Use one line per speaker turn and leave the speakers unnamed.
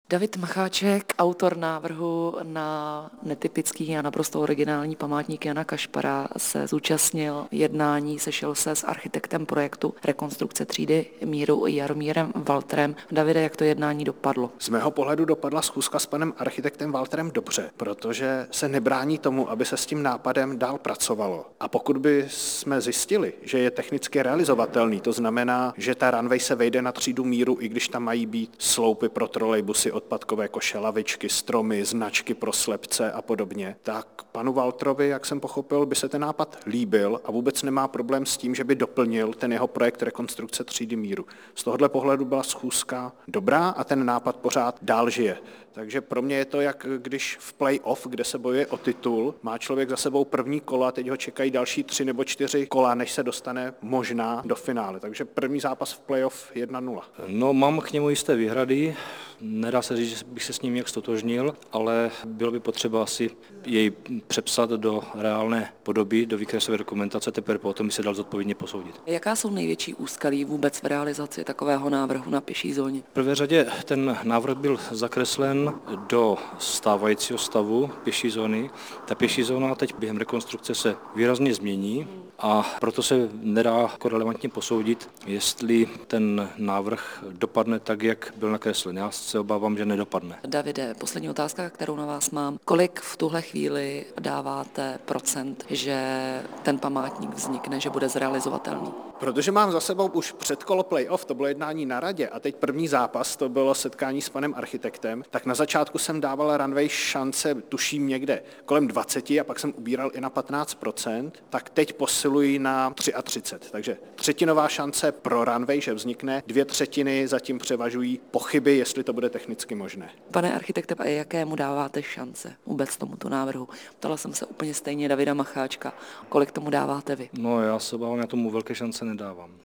David Macháček, autor návrhu na netypický a naprosto originální památník Jana Kašpara, se zúčastnil jednání, sešel se s architektem projektu rekonstrukce třídy míru Jaromírem Waltrem. Davide, jak to jednání dopadlo?
Z mého pohledu dopadla schůzka s panem architektem Waltrem dobře, protože se nebrání tomu, aby se s tím nápadem dál pracovalo. A pokud by jsme zjistili, že je technicky realizovatelný, to znamená, že ta runway se vejde na třídu míru, i když tam mají být sloupy pro trolejbusy, odpadkové koše, lavičky, stromy, značky pro slepce a podobně, tak panu Waltrovi, jak jsem pochopil, by se ten nápad líbil a vůbec nemá problém s tím, že by doplnil ten jeho projekt rekonstrukce třídy míru. Z tohohle pohledu byla schůzka dobrá a ten nápad pořád dál žije. Takže pro mě je to, jak když v play-off, kde se bojuje o titul, má člověk za sebou první kola a teď ho čekají další 3 nebo 4 kola, než se dostane možná do finále. Takže první zápas v play-off 1-0.
No, mám k němu jisté výhrady. Nedá se říct, že bych se s ním nějak stotožnil, ale bylo by potřeba asi jej přepsat do reálné podoby, do výkresové dokumentace, teprve potom by se dal zodpovědně posoudit.
Jaká jsou největší úskalí vůbec v realizaci takového návrhu na pěší zóně?
V prvé řadě ten návrh byl zakreslen do stávajícího stavu pěší zóny. Ta pěší zóna teď během rekonstrukce se výrazně změní a proto se nedá jako relevantně posoudit, jestli ten návrh dopadne tak, jak byl nakreslen. Já se obávám, že nedopadne.
Davide, poslední otázka, kterou na vás mám. Kolik v tuhle chvíli dáváte procent, že ten památník vznikne, že bude zrealizovatelný?
Protože mám za sebou už předkolo play-off, to bylo jednání na radě a teď první zápas, to bylo setkání s panem architektem, tak na začátku jsem dával runway šance, tuším někde kolem 20 a pak jsem ubíral i na 15%, tak teď posiluji na 33. Takže třetinová šance pro runway, že vznikne, 2/3 zatím převažují pochyby, jestli to bude technicky možné.
Pane architekte, a jakému dáváte šance vůbec tomuto návrhu? Ptala jsem se úplně stejně Davida Macháčka. Kolik tomu dáváte vy?
No, já se obávám, já tomu velké šance nedávám.